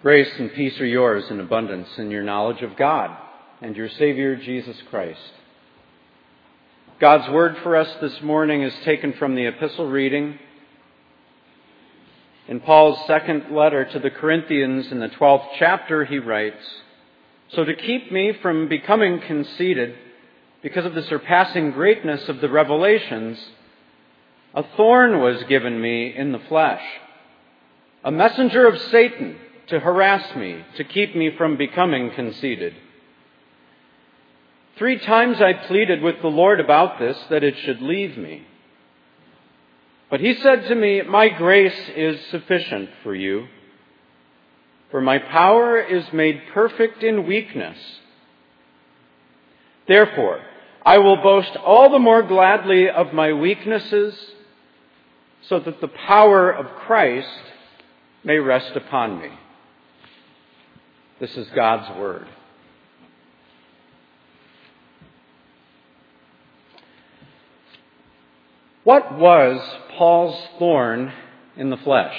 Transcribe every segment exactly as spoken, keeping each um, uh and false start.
Grace and peace are yours in abundance in your knowledge of God and your Savior, Jesus Christ. God's word for us this morning is taken from the epistle reading in Paul's second letter to the Corinthians in the twelfth chapter. He writes, "So to keep me from becoming conceited because of the surpassing greatness of the revelations, a thorn was given me in the flesh, a messenger of Satan, to harass me, to keep me from becoming conceited. Three times I pleaded with the Lord about this, that it should leave me. But he said to me, 'My grace is sufficient for you, for my power is made perfect in weakness. Therefore, I will boast all the more gladly of my weaknesses, so that the power of Christ may rest upon me.'" This is God's word. What was Paul's thorn in the flesh?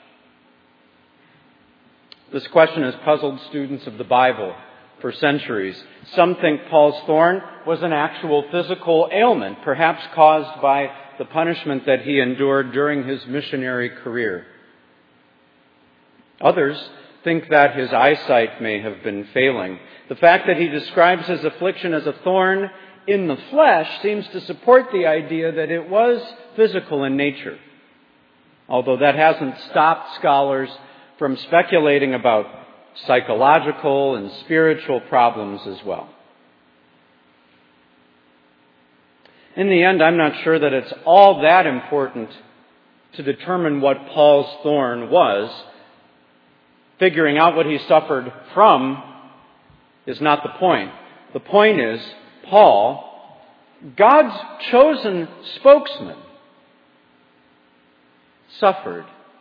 This question has puzzled students of the Bible for centuries. Some think Paul's thorn was an actual physical ailment, perhaps caused by the punishment that he endured during his missionary career. Others think that his eyesight may have been failing. The fact that he describes his affliction as a thorn in the flesh seems to support the idea that it was physical in nature, although that hasn't stopped scholars from speculating about psychological and spiritual problems as well. In the end, I'm not sure that it's all that important to determine what Paul's thorn was. Figuring out what he suffered from is not the point. The point is, Paul, God's chosen spokesman, suffered.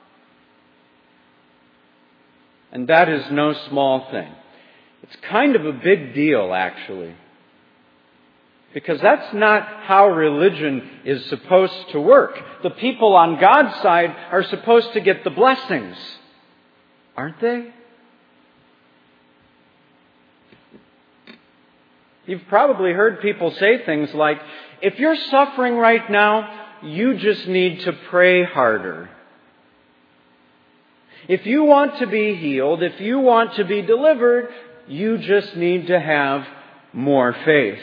And that is no small thing. It's kind of a big deal, actually. Because that's not how religion is supposed to work. The people on God's side are supposed to get the blessings, aren't they? You've probably heard people say things like, if you're suffering right now, you just need to pray harder. If you want to be healed, if you want to be delivered, you just need to have more faith.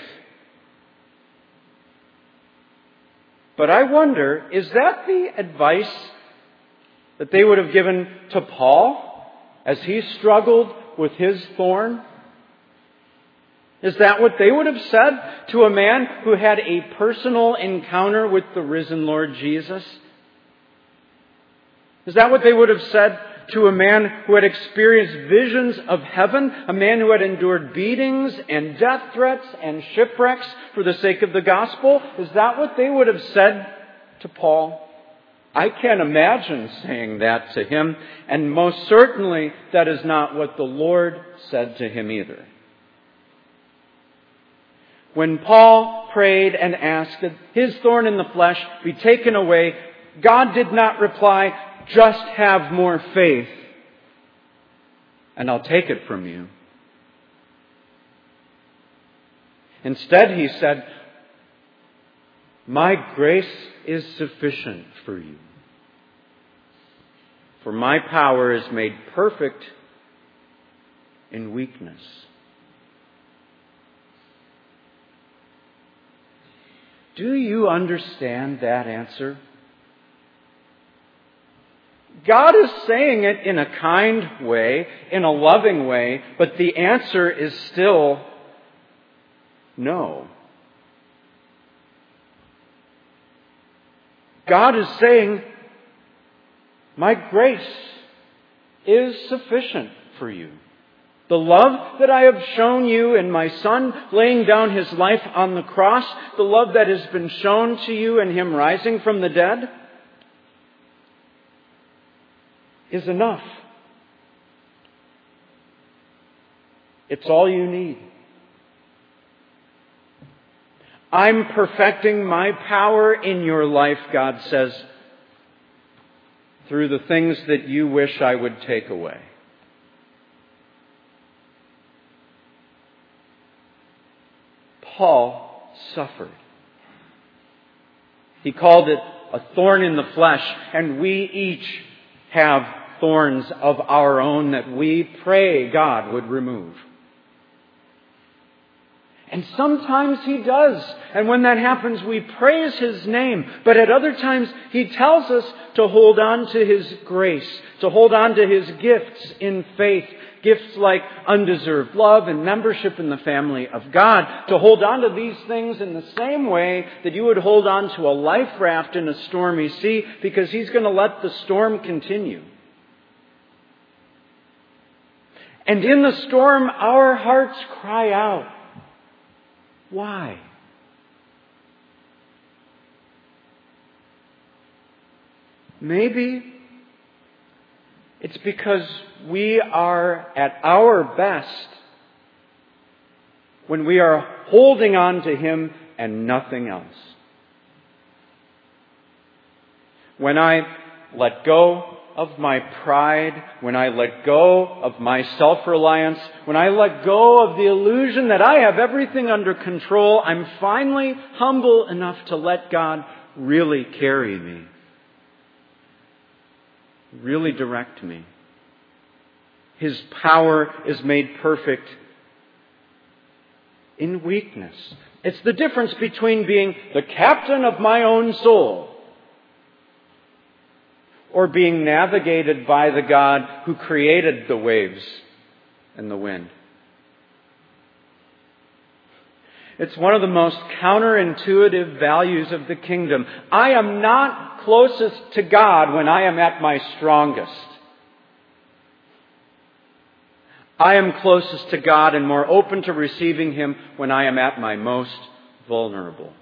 But I wonder, is that the advice that they would have given to Paul as he struggled with his thorn? Is that what they would have said to a man who had a personal encounter with the risen Lord Jesus? Is that what they would have said to a man who had experienced visions of heaven? A man who had endured beatings and death threats and shipwrecks for the sake of the gospel? Is that what they would have said to Paul? I can't imagine saying that to him, and most certainly that is not what the Lord said to him either. When Paul prayed and asked that his thorn in the flesh be taken away, God did not reply, "Just have more faith, and I'll take it from you." Instead, he said, "My grace is sufficient for you, for my power is made perfect in weakness." Do you understand that answer? God is saying it in a kind way, in a loving way, but the answer is still no. God is saying, "My grace is sufficient for you. The love that I have shown you in my Son laying down His life on the cross, the love that has been shown to you in Him rising from the dead, is enough. It's all you need. I'm perfecting my power in your life," God says, "through the things that you wish I would take away." Paul suffered. He called it a thorn in the flesh, and we each have thorns of our own that we pray God would remove. And sometimes He does. And when that happens, we praise His name. But at other times, He tells us to hold on to His grace, to hold on to His gifts in faith. Gifts like undeserved love and membership in the family of God. To hold on to these things in the same way that you would hold on to a life raft in a stormy sea, because He's going to let the storm continue. And in the storm, our hearts cry out, why? Maybe it's because we are at our best when we are holding on to Him and nothing else. When I let go of my pride, when I let go of my self-reliance, when I let go of the illusion that I have everything under control, I'm finally humble enough to let God really carry me, really direct me. His power is made perfect in weakness. It's the difference between being the captain of my own soul or being navigated by the God who created the waves and the wind. It's one of the most counterintuitive values of the kingdom. I am not closest to God when I am at my strongest. I am closest to God and more open to receiving Him when I am at my most vulnerable.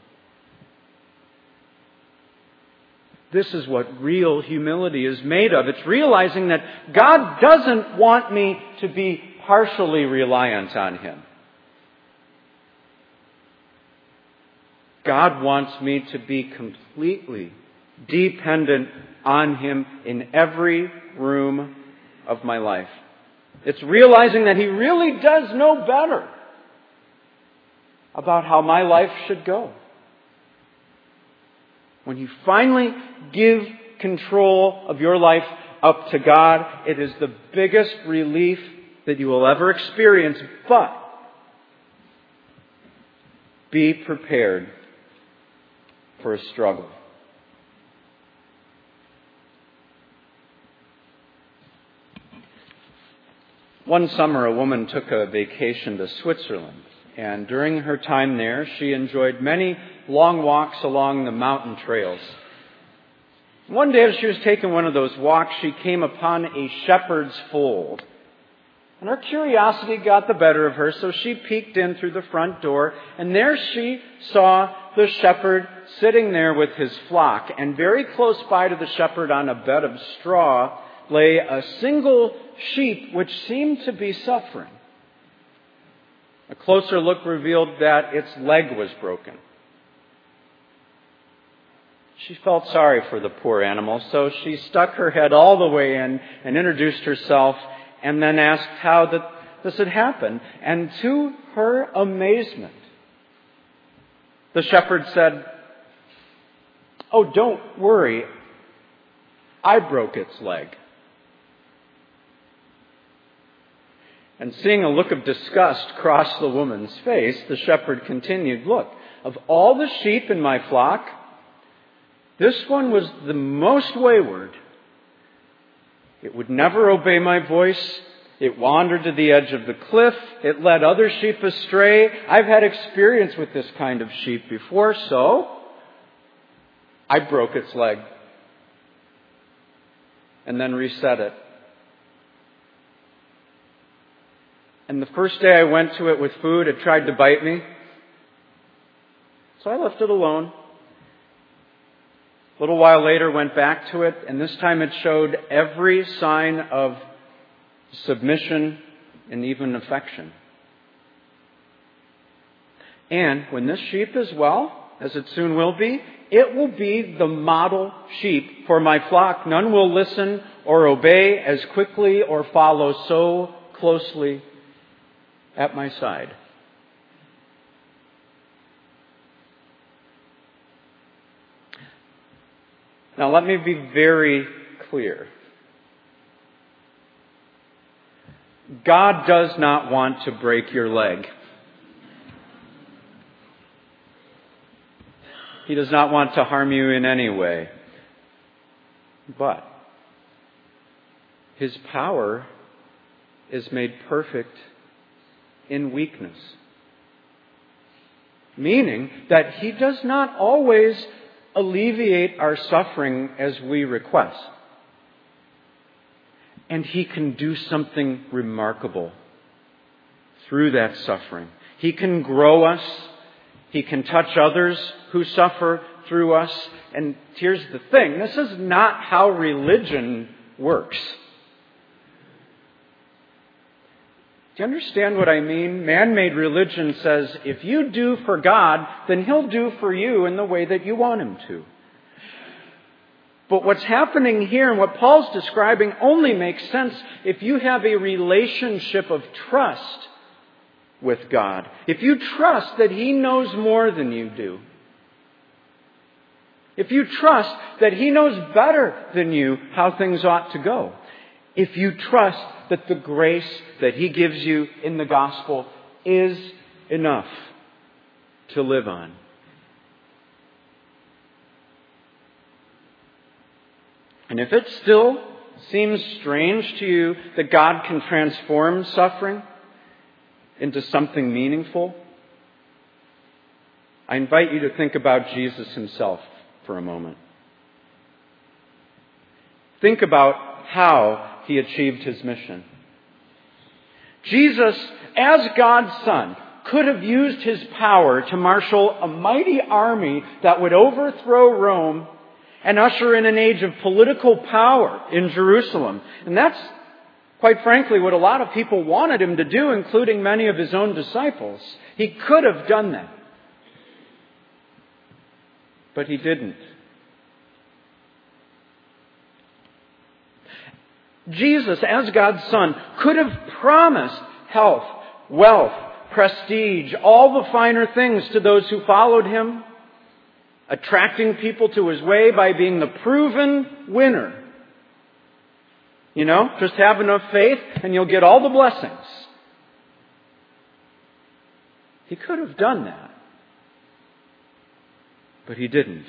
This is what real humility is made of. It's realizing that God doesn't want me to be partially reliant on Him. God wants me to be completely dependent on Him in every room of my life. It's realizing that He really does know better about how my life should go. When you finally give control of your life up to God, it is the biggest relief that you will ever experience. But be prepared for a struggle. One summer, a woman took a vacation to Switzerland. And during her time there, she enjoyed many long walks along the mountain trails. One day as she was taking one of those walks, she came upon a shepherd's fold. And her curiosity got the better of her, so she peeked in through the front door, and there she saw the shepherd sitting there with his flock. And very close by to the shepherd on a bed of straw lay a single sheep which seemed to be suffering. A closer look revealed that its leg was broken. She felt sorry for the poor animal, so she stuck her head all the way in and introduced herself and then asked how that this had happened. And to her amazement, the shepherd said, "Oh, don't worry, I broke its leg." And seeing a look of disgust cross the woman's face, the shepherd continued, "Look, of all the sheep in my flock, this one was the most wayward. It would never obey my voice. It wandered to the edge of the cliff. It led other sheep astray. I've had experience with this kind of sheep before, so I broke its leg and then reset it. And the first day I went to it with food, it tried to bite me. So I left it alone. A little while later, went back to it, and this time it showed every sign of submission and even affection. And when this sheep is well, as it soon will be, it will be the model sheep for my flock. None will listen or obey as quickly or follow so closely at my side. Now let me be very clear. God does not want to break your leg. He does not want to harm you in any way. But His power is made perfect in weakness. Meaning that He does not always alleviate our suffering as we request. And He can do something remarkable through that suffering. He can grow us. He can touch others who suffer through us. And here's the thing. This is not how religion works. Do you understand what I mean? Man-made religion says, if you do for God, then He'll do for you in the way that you want Him to. But what's happening here and what Paul's describing only makes sense if you have a relationship of trust with God. If you trust that He knows more than you do. If you trust that He knows better than you how things ought to go. If you trust that the grace that He gives you in the gospel is enough to live on. And if it still seems strange to you that God can transform suffering into something meaningful, I invite you to think about Jesus Himself for a moment. Think about how He achieved His mission. Jesus, as God's Son, could have used His power to marshal a mighty army that would overthrow Rome and usher in an age of political power in Jerusalem. And that's, quite frankly, what a lot of people wanted Him to do, including many of His own disciples. He could have done that. But He didn't. Jesus, as God's Son, could have promised health, wealth, prestige, all the finer things to those who followed Him, attracting people to His way by being the proven winner. You know, just have enough faith and you'll get all the blessings. He could have done that. But He didn't.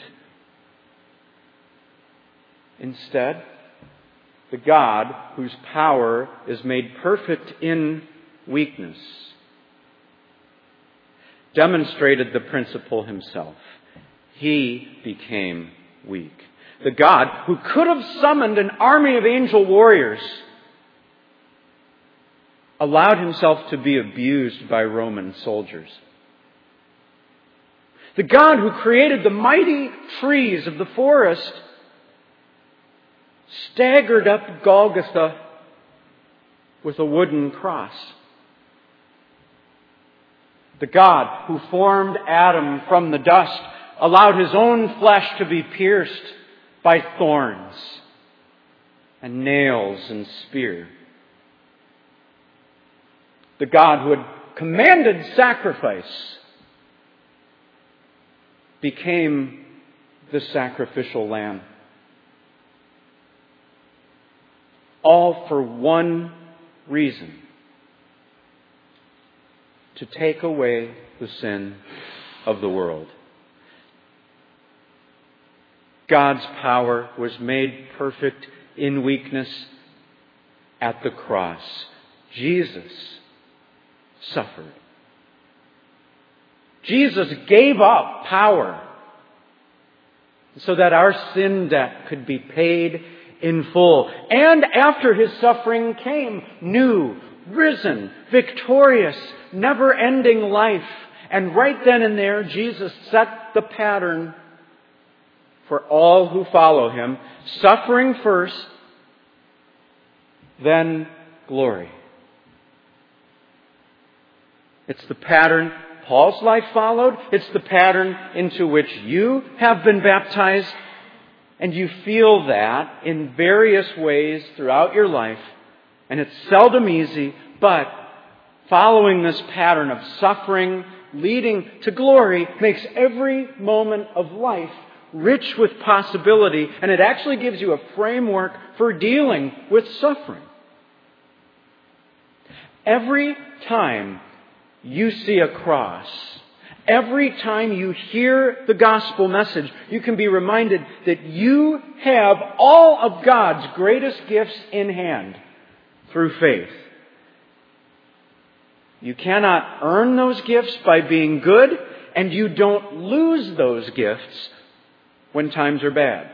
Instead, the God whose power is made perfect in weakness demonstrated the principle Himself. He became weak. The God who could have summoned an army of angel warriors allowed Himself to be abused by Roman soldiers. The God who created the mighty trees of the forest staggered up Golgotha with a wooden cross. The God who formed Adam from the dust allowed His own flesh to be pierced by thorns and nails and spear. The God who had commanded sacrifice became the sacrificial lamb. All for one reason: to take away the sin of the world. God's power was made perfect in weakness at the cross. Jesus suffered. Jesus gave up power so that our sin debt could be paid in full. And after His suffering came new, risen, victorious, never-ending life. And right then and there, Jesus set the pattern for all who follow Him. Suffering first, then glory. It's the pattern Paul's life followed. It's the pattern into which you have been baptized. And you feel that in various ways throughout your life. And it's seldom easy, but following this pattern of suffering leading to glory makes every moment of life rich with possibility, and it actually gives you a framework for dealing with suffering. Every time you see a cross, every time you hear the gospel message, you can be reminded that you have all of God's greatest gifts in hand through faith. You cannot earn those gifts by being good, and you don't lose those gifts when times are bad.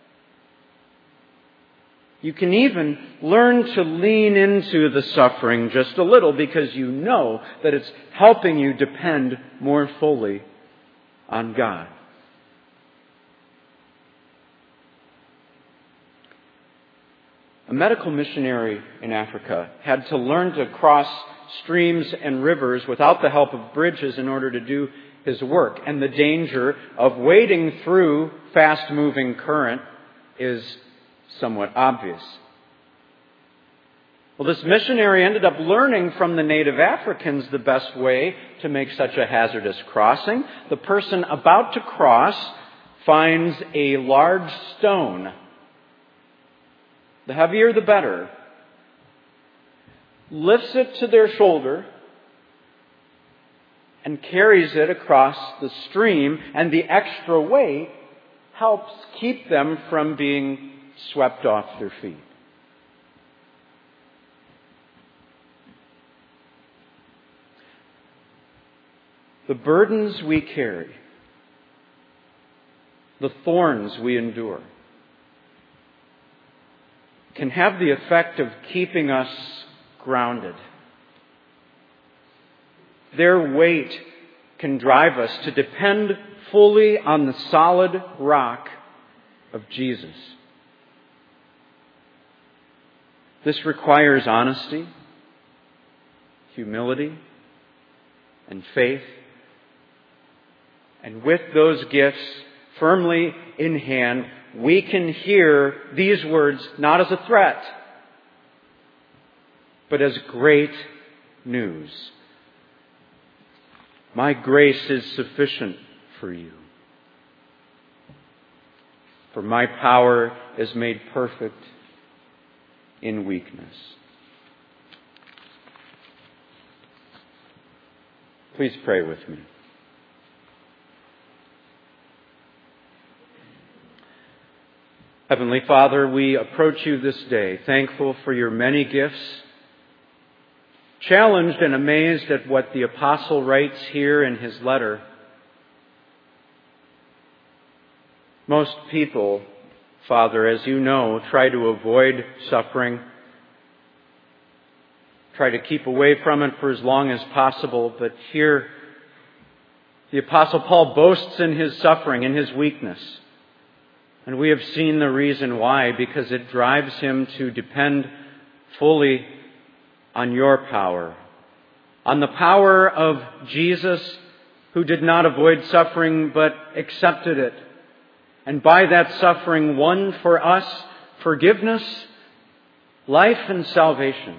You can even learn to lean into the suffering just a little because you know that it's helping you depend more fully on God. A medical missionary in Africa had to learn to cross streams and rivers without the help of bridges in order to do his work. And the danger of wading through fast-moving current is somewhat obvious. Well, this missionary ended up learning from the native Africans the best way to make such a hazardous crossing. The person about to cross finds a large stone. The heavier the better. Lifts it to their shoulder and carries it across the stream, and the extra weight helps keep them from being swept off their feet. The burdens we carry, the thorns we endure, can have the effect of keeping us grounded. Their weight can drive us to depend fully on the solid rock of Jesus. This requires honesty, humility, and faith. And with those gifts firmly in hand, we can hear these words not as a threat, but as great news. My grace is sufficient for you, for my power is made perfect in weakness. Please pray with me. Heavenly Father, we approach you this day, thankful for your many gifts, challenged and amazed at what the apostle writes here in his letter. Most people, Father, as you know, try to avoid suffering, try to keep away from it for as long as possible, but here the apostle Paul boasts in his suffering, in his weakness. And we have seen the reason why, because it drives him to depend fully on your power, on the power of Jesus, who did not avoid suffering but accepted it, and by that suffering won for us forgiveness, life, and salvation.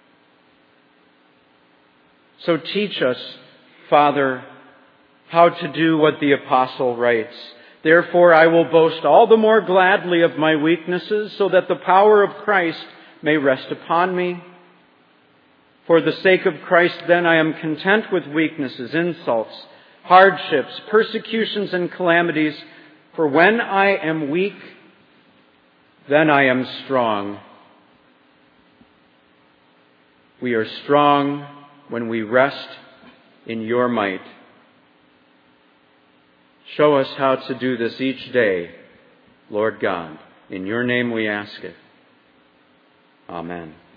So teach us, Father, how to do what the apostle writes. Therefore, I will boast all the more gladly of my weaknesses, so that the power of Christ may rest upon me. For the sake of Christ, then, I am content with weaknesses, insults, hardships, persecutions, and calamities. For when I am weak, then I am strong. We are strong when we rest in your might. Show us how to do this each day, Lord God. In your name we ask it. Amen.